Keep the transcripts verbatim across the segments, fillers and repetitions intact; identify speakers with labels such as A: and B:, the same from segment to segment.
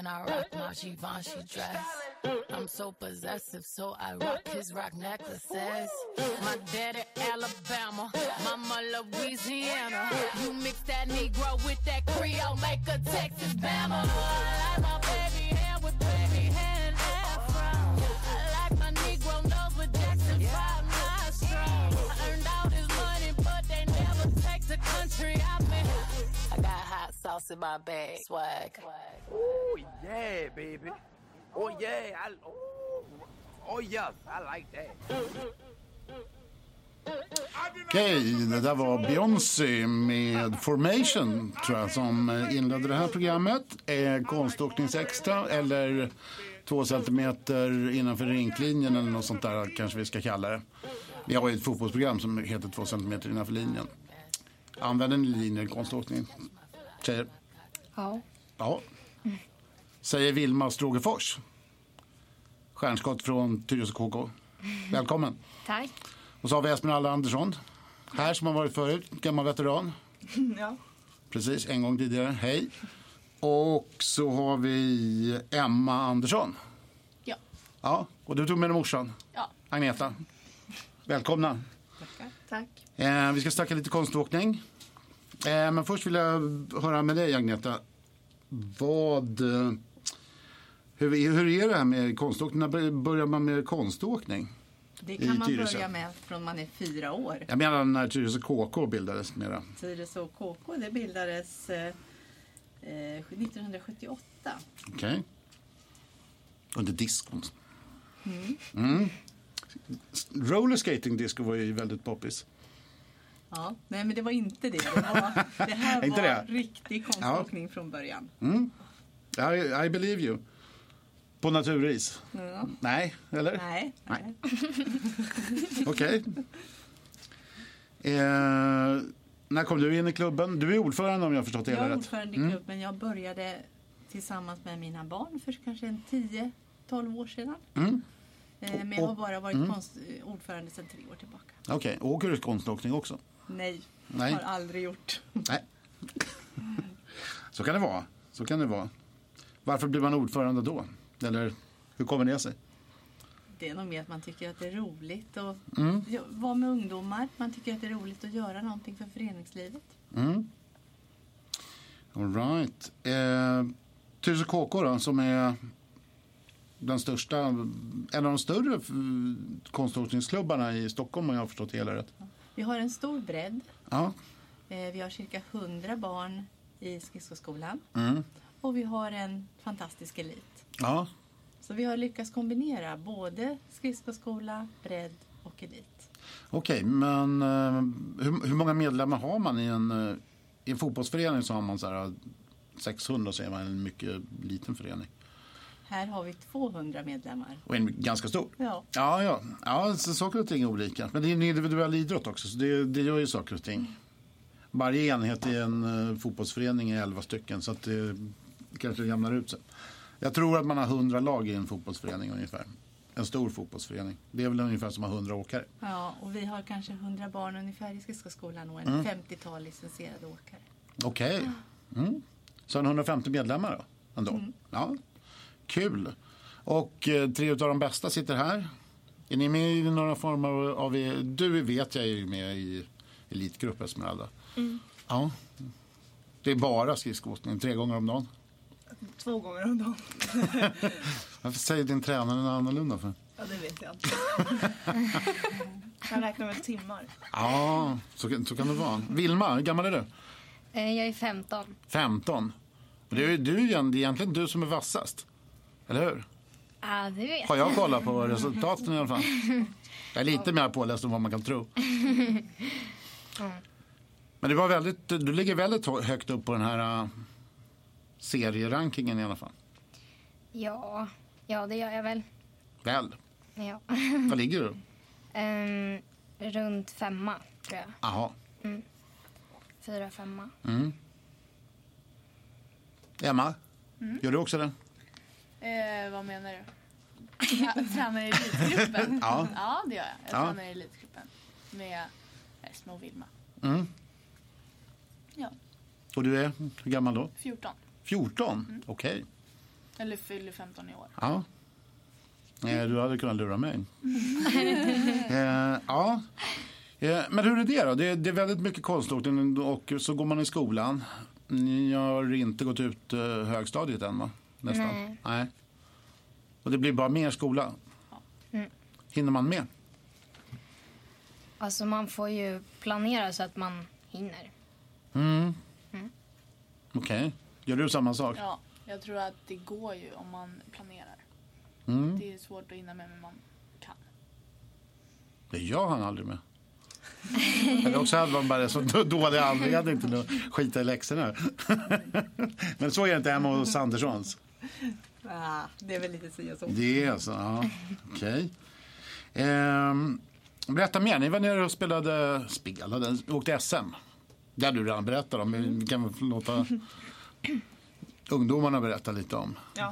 A: I rock my Givenchy dress. I'm so possessive, so I rock his rock necklaces. My daddy Alabama, mama Louisiana. You mix that Negro with that Creole, make a Texas Bama. I like my baby hair with baby hair and afro. I like my Negro nose with Jackson five nostrils. I earned all this money, but they never take the country out me. I got hot sauce in my bag, swag.
B: Oh yeah, baby. Oh yeah, I, oh, oh yes, I like that.
C: Okej, okay, det där var Beyoncé med Formation, tror jag, som inledde det här programmet. Eh, konståkningsextra eller två centimeter innanför rinklinjen eller något sånt där kanske vi ska kalla det. Vi har ju ett fotbollsprogram som heter två centimeter innanför linjen. Använder ni linjer i konståkning? Tjejer?
D: Ja.
C: Ja. Säger Vilma Strågefors. Stjärnskott från Tyresö K K. Välkommen.
D: Tack.
C: Och så har vi Esmeralda Andersson. Här som har varit förut. Gammal veteran.
E: Ja.
C: Precis, en gång tidigare. Hej. Och så har vi Emma Andersson.
E: Ja.
C: Ja, och du tog med dig morsan.
E: Ja.
C: Agneta. Välkomna.
E: Tackar. Tack.
C: Eh, vi ska snacka lite konståkning. Eh, men först vill jag höra med dig, Agneta. Vad... Eh, hur, hur är det här med konståkning? När börjar man med konståkning?
E: Det kan man börja med från man är fyra år.
C: Jag menar när Tyresö K K bildades mera.
E: Tyresö K K, det bildades eh, nittonhundrasjuttioåtta.
C: Okej. Okay. Under diskon.
E: Mm.
C: Mm. Rollerskating disco var ju väldigt poppis.
E: Ja, nej men det var inte det. Det, var, det här
C: inte
E: var
C: det?
E: riktig konståkning ja. Från början.
C: Mm. I, I believe you. På naturis?
E: Ja.
C: Nej, eller?
E: Nej.
C: Nej. Okej. Okay. Eh, när kom du in i klubben? Du är ordförande om jag har förstått det hela rätt.
E: Jag är ordförande i klubben. Mm. Jag började tillsammans med mina barn för kanske en tio tolv år sedan.
C: Mm.
E: Eh, men jag har bara varit mm. konst, ordförande sedan tre år tillbaka.
C: Okej, okay. Åker du konståkning också?
E: Nej,
C: Nej,
E: har aldrig gjort.
C: Nej. Så kan det vara. Så kan det vara. Varför blir man ordförande då? Eller hur kommer det sig?
E: Det är nog mer att man tycker att det är roligt att
C: mm.
E: vara med ungdomar. Man tycker att det är roligt att göra någonting för föreningslivet.
C: Mm. All right. Eh, Tyresö K K då, som är den största, en av de större konståkningsklubbarna i Stockholm om jag har förstått hela rätt.
E: Vi har en stor bredd.
C: Ja.
E: Eh, vi har cirka hundra barn i skridskoskolan.
C: Mm.
E: Och vi har en fantastisk elit.
C: Ja.
E: Så vi har lyckats kombinera både skridskoskola, bredd och elit.
C: Okej, okay, men uh, hur, hur många medlemmar har man i en, uh, i en fotbollsförening? Så har man så här sexhundra, så är man en mycket liten förening.
E: Här har vi tvåhundra medlemmar.
C: Och en ganska stor?
E: Ja.
C: Ja, ja. ja så saker och ting är olika. Men det är en individuell idrott också, så det, det gör ju saker och ting. Varje enhet i en uh, fotbollsförening är elva stycken, så att det kanske jämnar ut sig. Jag tror att man har hundra lag i en fotbollsförening ungefär. En stor fotbollsförening. Det är väl ungefär som att ha hundra åkare.
E: Ja, och vi har kanske hundra barn ungefär i skridskoskolan och en
C: mm.
E: femtiotal licensierade åkare.
C: Okej. Okay. Mm. Så en hundrafemtio medlemmar då? Ändå. Mm. Ja. Kul. Och eh, tre av de bästa sitter här. Är ni med i några former av... Du vet jag är ju med i elitgruppen Esmeralda.
D: Mm.
C: Ja. Det är bara skridskoåkning tre gånger om dagen.
F: Två gånger om dagen.
C: Varför säger din tränare något annorlunda för?
F: Ja, det vet jag inte. Han räknar med timmar.
C: Ja, så, så kan det vara. Vilma, hur gammal är du?
D: Jag är femton.
C: femton? Det är, du, det är egentligen du som är vassast. Eller hur?
D: Ja, det vet
C: Har jag kollat på resultaten i alla fall? Jag är lite mer påläst än vad man kan tro.
D: Mm.
C: Men det var väldigt, du ligger väldigt högt upp på den här uh, serierankingen i alla fall.
D: Ja, ja det gör jag väl.
C: Väl?
D: Ja.
C: Vad ligger du?
D: Um, runt femma, tror jag.
C: Jaha.
D: Mm. Fyra, femma.
C: Mm. Emma,
F: mm.
C: gör du också det?
F: Eh, vad menar du? Jag tränar i elitgruppen.
C: Ja.
F: Ja, det gör jag. Jag
C: ja.
F: tränar i elitgruppen med Esma och Vilma.
C: Mm.
F: Ja.
C: Och du är hur gammal då?
F: fjorton.
C: fjorton?
F: Mm.
C: Okej. Okay.
F: Eller fyller femton i år.
C: Ja. Eh, du hade kunnat lura mig. eh, ja. Eh, men hur är det då? Det, det är väldigt mycket konståkning och så går man i skolan. Ni har inte gått ut eh, högstadiet än, va? Nästan.
D: Nej.
C: Nej. Och det blir bara mer skola.
D: Mm.
C: Hinner man med?
D: Alltså man får ju planera så att man hinner.
C: Mm.
D: Mm.
C: Okej. Okay. Gör du samma sak?
F: Ja, jag tror att det går ju om man planerar.
C: Mm.
F: Det är svårt att hinna med, men man kan.
C: Det gör han aldrig med. Eller också hade man bara så dålig anledning till att skita i läxorna. Men så är det inte hemma hos Anderssons.
E: Ah, det är väl lite så så.
C: Det är alltså, ja. Okej. Okay. Ehm, berätta mer. Ni var nere och spelade, spelade, åkte S M. Det hade du redan berättat om. Vi kan väl låta ungdomarna berätta lite om.
G: Ja.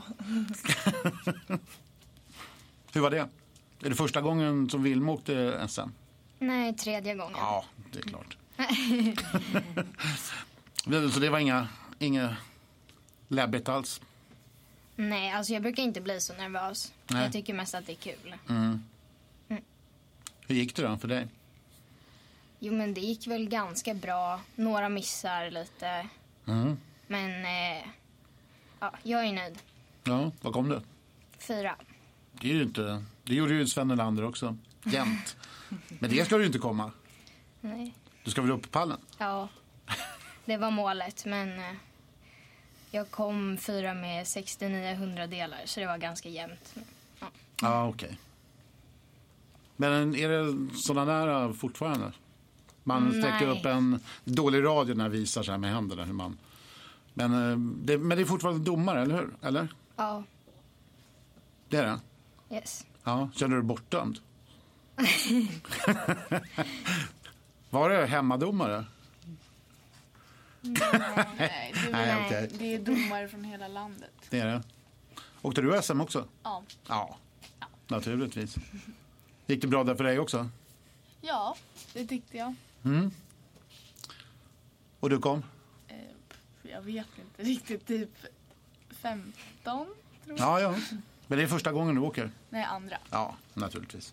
C: Hur var det? Är det första gången som Vilma åkte S M?
D: Nej, tredje gången.
C: Ja, det är klart. Så det var inga, inga läbbigt alls?
D: Nej, alltså jag brukar inte bli så nervös.
C: Nej.
D: Jag tycker mest att det är kul.
C: Mm. Mm. Hur gick det då för dig?
D: Jo, men det gick väl ganska bra. Några missar lite.
C: Mm.
D: Men eh, ja, jag är nöjd.
C: Ja, vad kom det?
D: Fyra.
C: Det är ju inte, det gjorde ju Sven Nylander också. Jämt. Men det ska du ju inte komma.
D: Nej.
C: Du ska väl upp på pallen?
D: Ja, det var målet. Men eh, jag kom fyra med sextionio hundradelar. Så det var ganska jämnt. Ja,
C: Ja, okej. Okay. Men är det sådana där fortfarande? Man sträcker
D: Nej.
C: upp en dålig radio när visar sig med händerna hur man... Men, eh, det, men det är fortfarande domare, eller hur? Eller?
D: ja,
C: Det är det?
D: yes.
C: Ja, känner du dig bortdömd? Var det hemmadomare?
F: Nej, det är,
C: Nej,
F: väl-
C: okej.
F: det är domare från hela landet.
C: Det är det. Åkte du S M också?
F: Ja.
C: Ja, naturligtvis. Gick det bra där för dig också?
F: Ja, det tyckte jag.
C: Mm. Och du kom?
F: Eh, jag vet inte riktigt, typ femton tror jag.
C: Ja, ja. Men det är första gången du åker?
F: Nej, andra.
C: Ja, naturligtvis.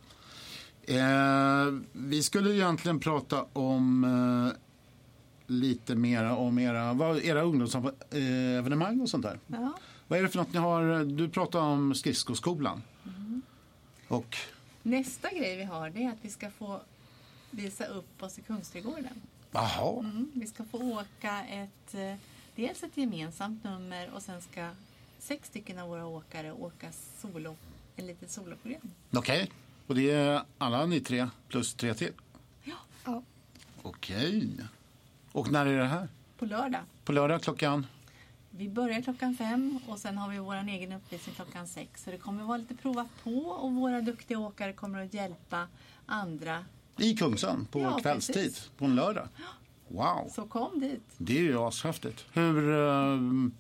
C: Eh, vi skulle egentligen prata om eh, lite mera om era, vad, era ungdomsevenemang och sånt där.
E: Ja.
C: Vad är det för något ni har? Du pratar om skridskoskolan.
E: Mm.
C: Och
E: Nästa grej vi har det är att vi ska få visa upp oss i Kungsträdgården.
C: jaha,
E: Mm. Vi ska få åka ett, eh, dels ett gemensamt nummer och sen ska sex stycken av våra åkare åka solo, en litet soloprogram.
C: okej. Och det är alla ni tre plus tre till?
E: Ja.
D: Ja.
C: Okej. Och när är det här?
E: På lördag.
C: På lördag klockan?
E: Vi börjar klockan fem och sen har vi vår egen uppvisning klockan sex. Så det kommer vara lite prova på och våra duktiga åkare kommer att hjälpa andra.
C: I Kungsön på
E: Ja,
C: kvällstid
E: precis.
C: på en lördag? Wow,
E: Så kom dit.
C: det är ju ashäftigt. Hur eh,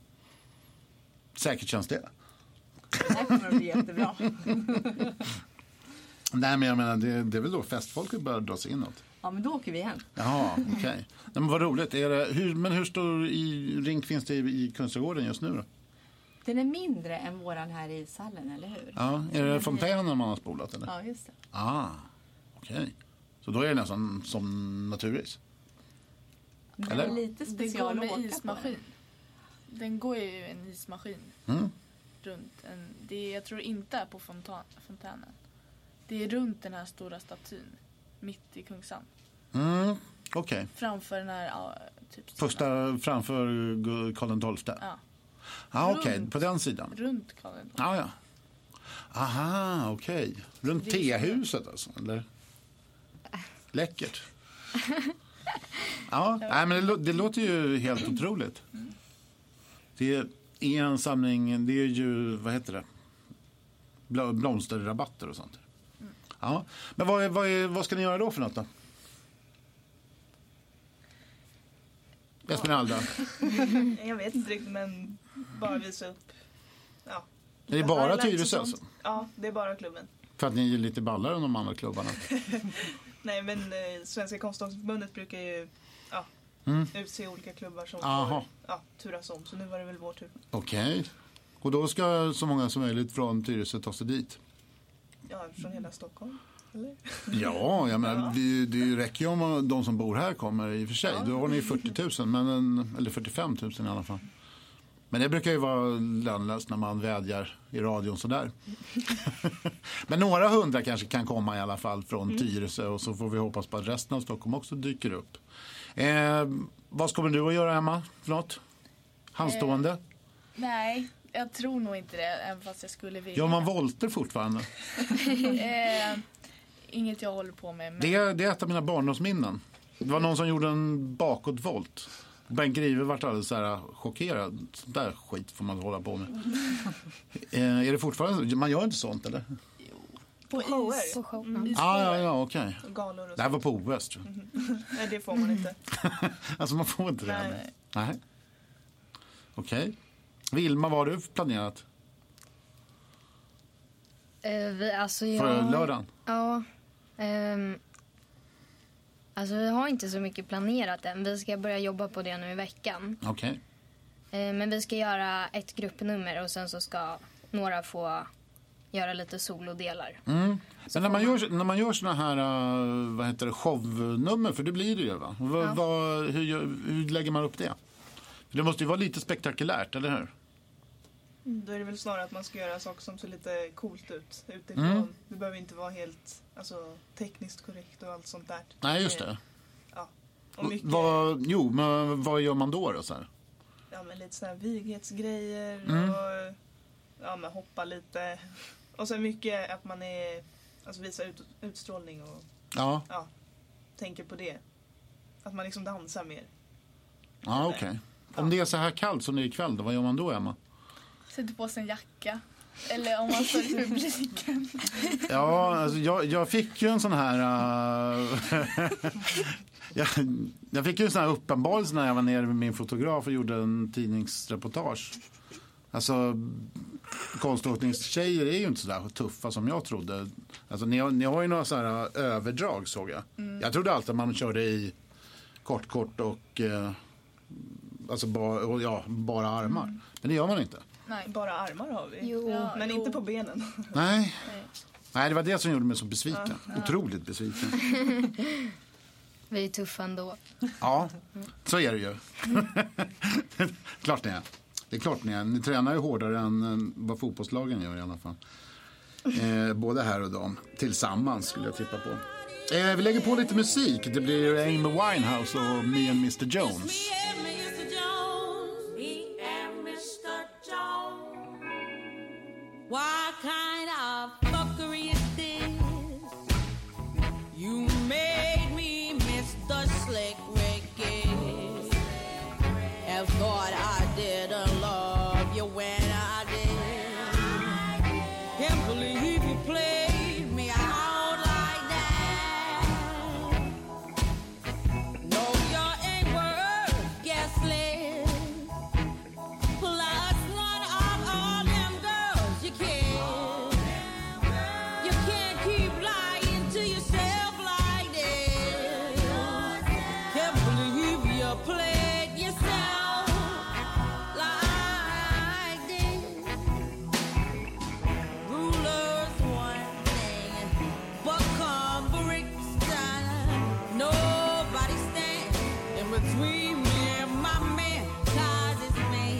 C: säkert känns det?
E: Det här kommer att bli jättebra.
C: Nej, men jag menar, det, det är väl då festfolket börjar dra sig inåt.
E: Ja, men då åker vi hem.
C: Jaha, okej. Okay. Men vad roligt. Är det, hur, men hur stor i rink finns det i, i Kungsträdgården just nu då?
E: Den är mindre än våran här i ishallen, eller hur?
C: Ja, är det fontänen man har spolat eller?
E: Ja, just det.
C: Ah, okej. Okay. Så då är det nästan som naturis?
E: Det
C: Eller?
E: är lite
F: Det går
E: special att
F: med
E: åka på
F: ismaskin. Den går ju en ismaskin
C: Mm.
F: runt en... Det är, jag tror inte är på fontan, fontänen. Det är runt den här stora statyn. Mitt i Kungsan.
C: Mm. Okej. Okay.
F: Framför den här... Ja, typ
C: Första framför Karl den tolfte?
F: Ja.
C: Ah, okej. Okay.
F: Runt.
C: På den sidan?
F: Runt Karl den tolfte.
C: Ah, ja. Aha, okej. Okay. Runt
F: Det är
C: tehuset alltså, eller? Läckert. Ja, nej, men det, det låter ju helt otroligt. Det är en samling, det är ju, vad heter det? Bl- blomsterrabatter och sånt. Ja, men vad, är, vad, är, vad ska ni göra då för något då? Esmeralda,
G: Jag vet inte riktigt, men bara visa upp. Ja.
C: är det bara
G: Highlights och
C: Tyresö
G: sånt.
C: alltså?
G: Ja, det är bara klubben.
C: För att ni är lite ballare än de andra klubbarna?
G: Nej, men eh, Svenska konståkningsförbundet brukar ju ja,
C: Mm.
G: utse olika klubbar som
C: Aha.
G: får ja, turas om. Så nu var det väl vår tur.
C: Okej. Och då ska så många som möjligt från Tyresö ta sig dit.
G: Ja, från hela Stockholm, eller?
C: Ja, jag menar, det, det räcker ju om de som bor här kommer i och för sig. Ja. Då har ni fyrtio tusen, men en, eller fyrtiofem tusen i alla fall. Men det brukar ju vara lönlöst när man vädjar i radion sådär. Men några hundra kanske kan komma i alla fall från mm. Tyresö och så får vi hoppas på att resten av Stockholm också dyker upp. Eh, vad kommer du att göra, Emma? Förlåt? Handstående? Eh,
F: nej, jag tror nog inte det, även fast jag skulle vilja.
C: Gör man volter fortfarande?
F: eh, inget jag håller på med. Men...
C: Det, är, det är ett av mina barndomsminnen. Det var någon som gjorde en bakåtvolt. Bengt Grive vart alldeles så här chockerad. Sånt där skit får man hålla på med. eh, är det fortfarande, man gör inte sånt, eller?
G: På shower.
D: På show.
G: Mm.
C: Ah, ja, ja, okej.
G: Okay. Galor och
C: det här var på O S, tror jag.
G: Mm. Nej, det får man inte.
C: Alltså, man får inte det.
G: Nej.
C: Nej. Okej. Okay. Vilma, vad har du planerat?
D: Uh, vi, alltså jag...
C: För lördagen?
D: Ja. Um, alltså vi har inte så mycket planerat än. Vi ska börja jobba på det nu i veckan.
C: Okej.
D: Okay. Uh, men vi ska göra ett gruppnummer och sen så ska några få göra lite solodelar.
C: Mm. Men när man, gör, när man gör såna här uh, vad heter det, shownummer, för det blir det ju, va? V-
D: ja.
C: vad, hur, hur lägger man upp det? För det måste ju vara lite spektakulärt, eller hur?
G: Då är det väl snarare att man ska göra saker som ser lite coolt ut utifrån. Mm. Det behöver inte vara helt alltså, tekniskt korrekt och allt sånt där.
C: Nej, just det.
G: Ja. Och mycket...
C: vad, jo, men vad gör man då? då så här?
G: Ja, men lite sådana här vighetsgrejer
C: mm.
G: och ja, men hoppa lite. Och så mycket att man är, alltså visar ut, utstrålning och
C: ja.
G: Ja, tänker på det. Att man liksom dansar mer.
C: Ja, okej. Okay. Ja. Om det är så här kallt som det är ikväll, då, vad gör man då, Emma?
F: Sätter på sig en jacka. Eller om man följer publiken.
C: Ja, alltså jag, jag fick ju en sån här... Uh, jag, jag fick ju en sån här uppenbarelse när jag var nere med min fotograf och gjorde en tidningsreportage. Alltså, konståkningstjejer är ju inte så där tuffa som jag trodde. Alltså, ni, har, ni har ju några så här överdrag, såg jag. Mm. Jag trodde alltid att man körde i kort, kort och... Uh, alltså bara, och, ja, bara armar. Mm. Men det gör man inte.
G: Nej, bara armar har vi.
D: Jo.
G: Ja, men
F: jo.
G: inte på benen.
C: Nej. Nej, det var det som gjorde mig så besviken. Ja. Otroligt besviken.
D: Vi är tuffa ändå.
C: Ja, så är det ju. Klart ni är. Det är klart ni är. Ni tränar ju hårdare än vad fotbollslagen gör i alla fall. Eh, både här och dem. Tillsammans skulle jag tippa på. Eh, vi lägger på lite musik. Det blir Amy Winehouse och Me and mister Jones.
H: What kind of fuckery is this? You made me Mister Slick Ricky. And thought I didn't love you when I did. Can't believe you played me out like that. No, you ain't worth gaslit. Plus one of all them girls you killed. You can't keep lying to yourself like this. Can't believe you played yourself like this. Rulers one thing, but come Brixton. Nobody stands in between me and my man, 'cause it's me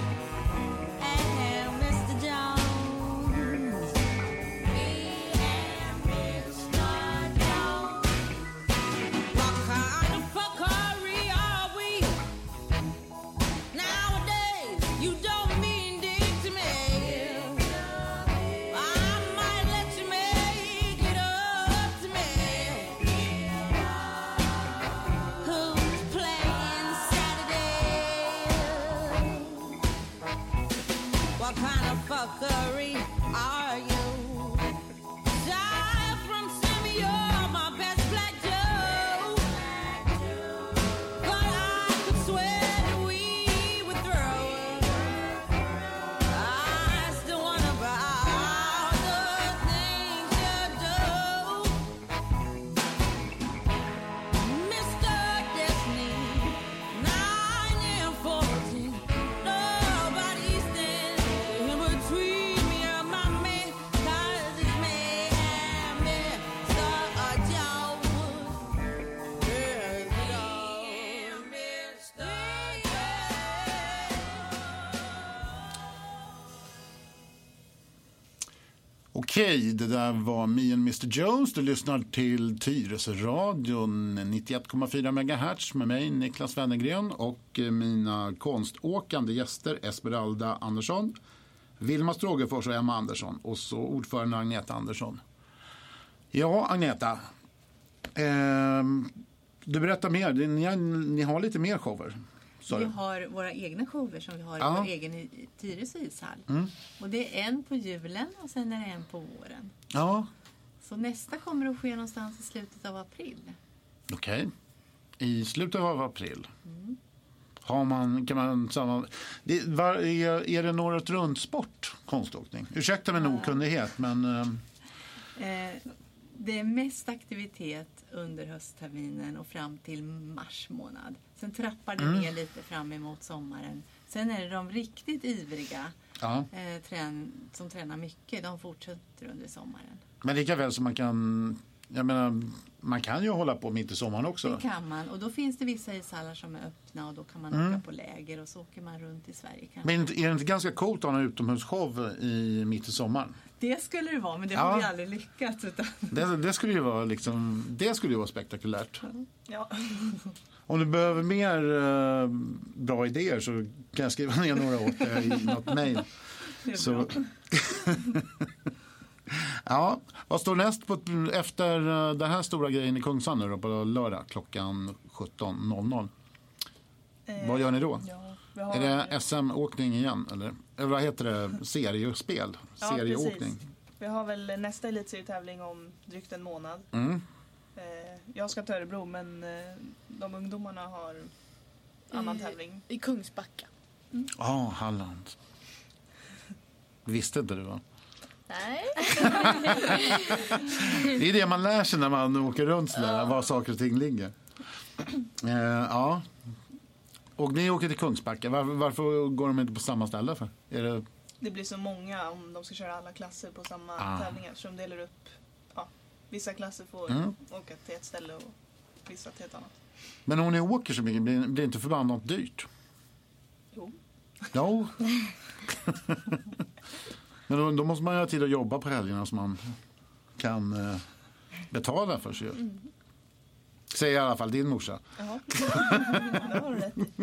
H: and mister Jones. Me and mister Jones. What kind of fuckery are we? Nowadays, you don't mean dick to me. I might let you make it up to me. Who's playing Saturday? What kind of fuckery are you? Die from Sammy, you're my best black Joe. But I could swear that we would throw. I still wonder about the things you do. Mister Destiny, nine and fourteen. Nobody stands him
C: Okej, det där var Me and mister Jones. Du lyssnar till Tyresö-radion nittioett komma fyra megahertz med mig, Niklas Wennergren, och mina konståkande gäster Esmeralda Andersson, Vilma Strågefors och Emma Andersson, och så ordförande Agneta Andersson. Ja, Agneta, eh, du berättar mer. Ni, ni har lite mer shower.
E: Vi har våra egna shower som vi har
C: Ja.
E: i vår egen i- Tyresö ishall.
C: Mm.
E: Och det är en på julen och sen är det en på våren.
C: Ja,
E: Så nästa kommer att ske någonstans i slutet av april.
C: okej. I slutet av april. Har man, kan man samma, det, var, är, är det något runt sport, konståkning? Ursäkta min okunnighet, men... Eh,
E: Eh, det är mest aktivitet under höstterminen och fram till mars månad. Sen trappar det
C: Mm.
E: ner lite fram emot sommaren. Sen är det de riktigt ivriga
C: ja.
E: eh, trän- som tränar mycket. De fortsätter under sommaren.
C: Men lika väl som man kan... Jag menar, man kan ju hålla på mitt i sommaren också.
E: Det kan man. Och då finns det vissa ishallar som är öppna och då kan man
C: Mm.
E: åka på läger och så åker man runt i Sverige. Kanske.
C: Men är det inte ganska coolt att ha en utomhusshow i mitt i sommaren?
E: Det skulle det vara, men det
C: Ja.
E: har vi aldrig lyckats. Utan...
C: Det, det skulle ju vara liksom, det skulle ju vara spektakulärt.
G: Ja.
C: Om du behöver mer eh, bra idéer så kan jag skriva ner några åt dig i något mejl.
E: Det är
C: Så.
E: bra.
C: Ja, vad står näst på, efter eh, den här stora grejen i Kungsan nu då, på lördag klockan sjutton noll noll?
G: Eh,
C: Vad gör ni då?
G: Ja, vi har,
C: Är det S M-åkning igen? Eller, eller vad heter det? Seriespel?
G: Ja,
C: Serieåkning?
G: precis. Vi har väl nästa elitserietävling om drygt en månad.
C: Mm.
G: Eh, jag ska till Örebro, men eh, de ungdomarna har annan
F: I-
G: tävling.
F: I Kungsbacka.
C: Ja, Halland. Visste inte du, va?
D: Nej.
C: Det är det man lär sig när man åker runt sådär, var saker och ting ligger. Eh, ja. Och ni åker till Kungsbacka. Var, varför går de inte på samma ställe för? Är det...
G: Det blir så många om de ska köra alla klasser på samma
C: Ah.
G: tävlingar. Så de delar upp, ja, vissa klasser får
C: Mm.
G: åka till ett ställe och vissa till ett annat.
C: Men om ni åker så mycket, blir, blir det inte förbannat dyrt?
G: Jo.
C: Jo. Men då, då måste man ju ha tid att jobba på helgerna så man kan eh, betala för sig.
G: Mm.
C: Säger i alla fall din morsa.
G: Jaha, det har du rätt i.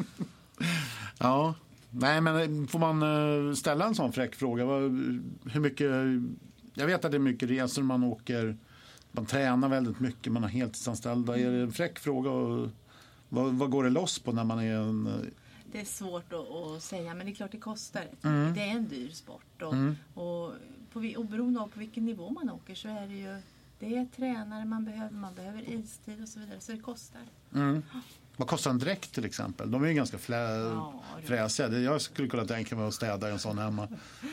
C: Ja. Nej, men får man eh, ställa en sån fräck fråga? Vad, hur mycket... Jag vet att det är mycket resor, man åker... Man tränar väldigt mycket, man har heltidsanställda. Är det en fräck fråga? Och, vad, vad går det loss på när man är en... eh,
E: Det är svårt att, att säga, men det är klart det kostar rätt
C: Mm.
E: mycket. Det är en dyr sport. Och,
C: Mm.
E: och på, vi- oberoende av på vilken nivå man åker så är det ju det är tränare man behöver, man behöver istid och så vidare. Så det kostar.
C: Mm. Vad kostar en dräkt till exempel? De är ju ganska flä,
E: Ja, det-
C: fräsiga. Det- Jag skulle kunna tänka mig att städa en sån hemma.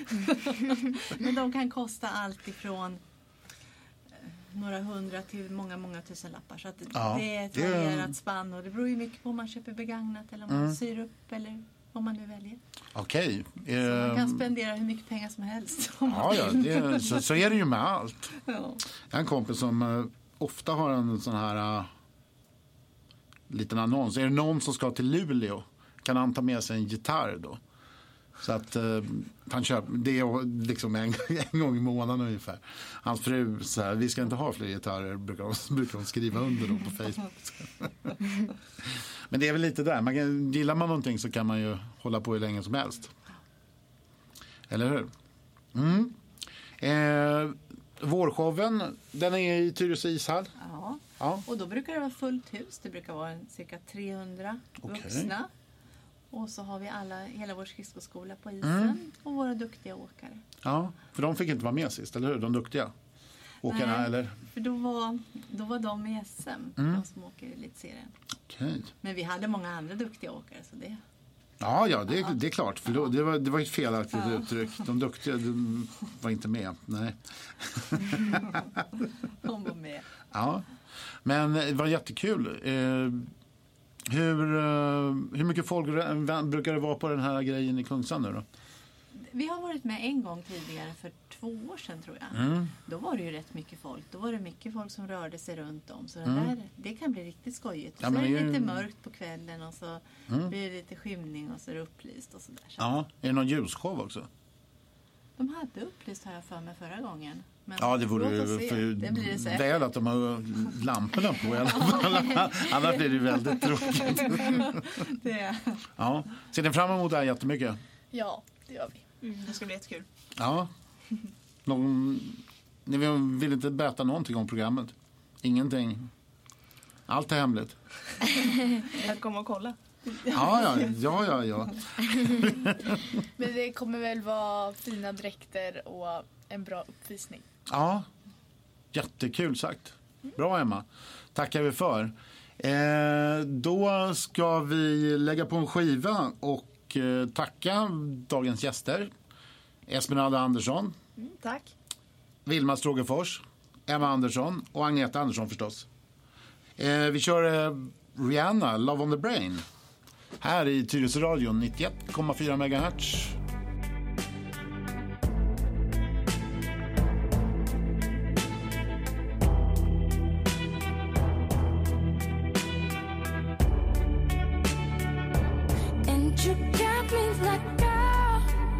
E: Men de kan kosta allt ifrån eh, några hundra till många, många tusen lappar. Så att
C: Ja,
E: det är ett
C: det är-
E: varierat spann och det beror ju mycket på om man köper begagnat eller om man
C: Mm.
E: syr upp eller vad man nu väljer.
C: Okej.
E: Så man kan
C: Ehm,
E: spendera hur mycket pengar som helst. om man
C: Ja, ja,
E: vill.
C: det, så, så är det ju med allt.
E: Ja.
C: Jag har en kompis som eh, ofta har en sån här uh, liten annons. Är det någon som ska till Luleå kan han ta med sig en gitarr då. Så att eh, han köper, det är liksom en, en gång i månaden ungefär. Hans fru så här, vi ska inte ha fler gitarrer, brukar hon, brukar hon skriva under då på Facebook. Men det är väl lite där, man kan, gillar man någonting så kan man ju hålla på hur länge som helst. Eller hur? Mm. Eh, vårshowen, den är i Tyresö ishall.
E: Ja.
C: Ja.
E: Och då brukar det vara fullt hus. Det brukar vara en, cirka trehundra
C: Okej.
E: vuxna. Och så har vi alla, hela vår skridskoskola på isen
C: Mm.
E: och våra duktiga åkare.
C: Ja, för de fick inte vara med sist, eller hur? De duktiga åkarna,
E: Nej.
C: eller?
E: För då var, då var de i S M,
C: Mm.
E: de som åker i elitserien.
C: Okej.
E: Men vi hade många andra duktiga åkare. Så det,
C: Ja, ja, det, det är klart. För då, det, var, det var ett felaktigt
E: Ja.
C: uttryck. De duktiga de var inte med. Nej.
E: de var med.
C: Ja. Men det var jättekul. Eh, hur, eh, hur mycket folk brukar det vara på den här grejen i Kungsan nu då?
E: Vi har varit med en gång tidigare för två år sedan tror jag.
C: Mm.
E: Då var det ju rätt mycket folk. Då var det mycket folk som rörde sig runt om. Så
C: Mm.
E: det, där, det kan bli riktigt skojigt.
C: Ja,
E: så
C: men
E: är det
C: det är ju-
E: lite mörkt på kvällen och så
C: Mm.
E: blir det lite skymning och så är det upplyst och sådär. Så.
C: Ja, är det någon ljusshow också?
E: De hade upplyst här för mig förra gången. Men
C: Ja, det vore
E: låt oss se.
C: för
E: Det blir det säkert.
C: väl att de har lamporna på i alla fall. Annars blir det väldigt tråkigt.
E: Det.
C: Ja. Ser ni fram emot det här jättemycket?
F: Ja, det gör vi.
G: Mm, det ska bli jättekul.
C: Ja. Någon, ni vill, vill inte berätta någonting om programmet? Ingenting? Allt är hemligt?
G: Jag kommer och kolla.
C: Ja, ja, ja, ja, ja.
F: Men det kommer väl vara fina dräkter och en bra uppvisning.
C: Ja, jättekul sagt. Bra, Emma. Tackar vi för. Eh, då ska vi lägga på en skiva och eh, tacka dagens gäster. Esmeralda Andersson,
G: Mm, tack.
C: Vilma Strågefors, Emma Andersson och Agneta Andersson förstås. Eh, vi kör eh, Rihanna, Love on the Brain. Här i Tyresöradion nittioett komma fyra megahertz.
A: And you got me like, girl,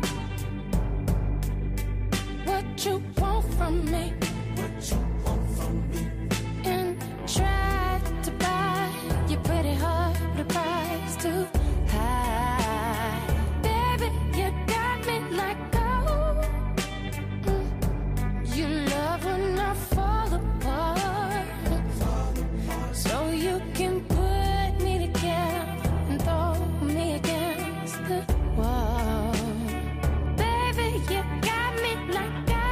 A: what you want from me? What you want from me? And try to buy your pretty heart with a price too high. Baby, you got me like, gold. Mm. You love when I fall apart, so you can put me together and throw me against the wall. Baby, you got me like I,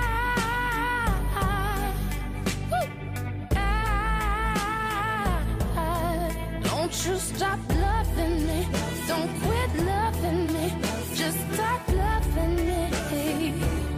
A: woo, I, don't you stop loving me, don't quit loving me, just stop loving me.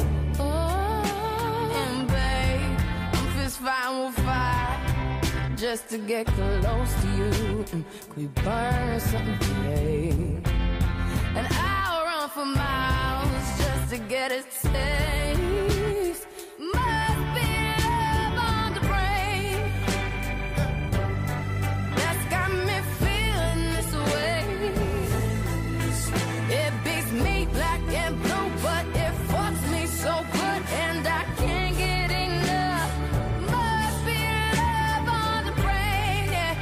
A: Oh, and babe, I'm fist fighting with fire just to get close to you. Mm, could we burn something today? And I'll run for miles just to get a taste. Must be love on the brain that's got me feeling this way. It beats me black and blue, but it fucks me so good, and I can't get enough. Must be love on the brain, yeah.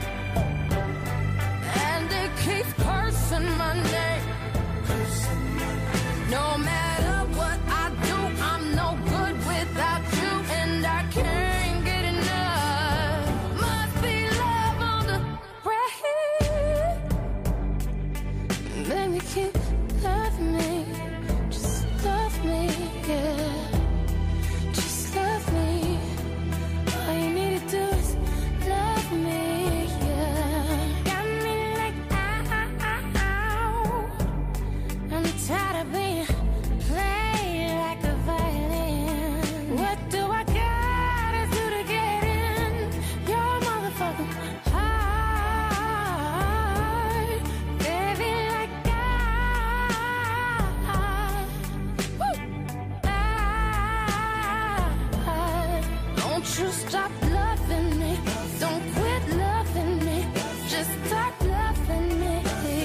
A: And it keeps cursing my name. No matter what I do, I'm no good without you, and I can't get enough. Must be love on the brain. Baby, keep loving me, just love me, yeah. Just love me. All you need to do is love me, yeah. Got me like ow. I'm tired of being played like a violin. What do I gotta do to get in your motherfucking heart? Baby, like I, woo, I, don't you stop loving me, don't quit loving me, just stop loving me.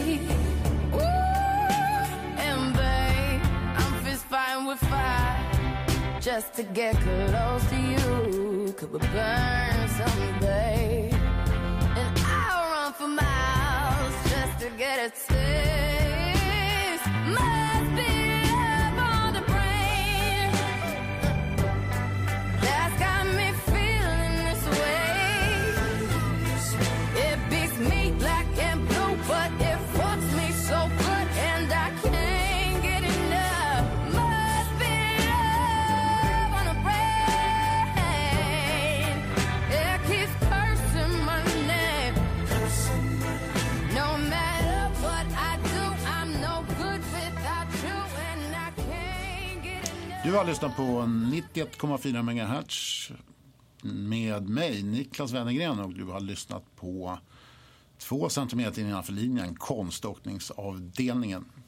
A: Ooh, and babe, I'm fist fighting with fire just to get close to you. Could we burn something, babe? And I'll run for miles just to get a taste. Must be love on the brain that's got me feeling this way. It beats me black and blue, but it fucks me so good, and I can't get enough. Must be love on the brain. It keeps cursing my name. No matter what I do, I'm no good without you, and I can't get enough.
C: Du har lyssnat på nittioett komma fyra megahertz med mig, Niklas Wennergren, och du har lyssnat på två centimeter innanför linjen, konståkningsavdelningen.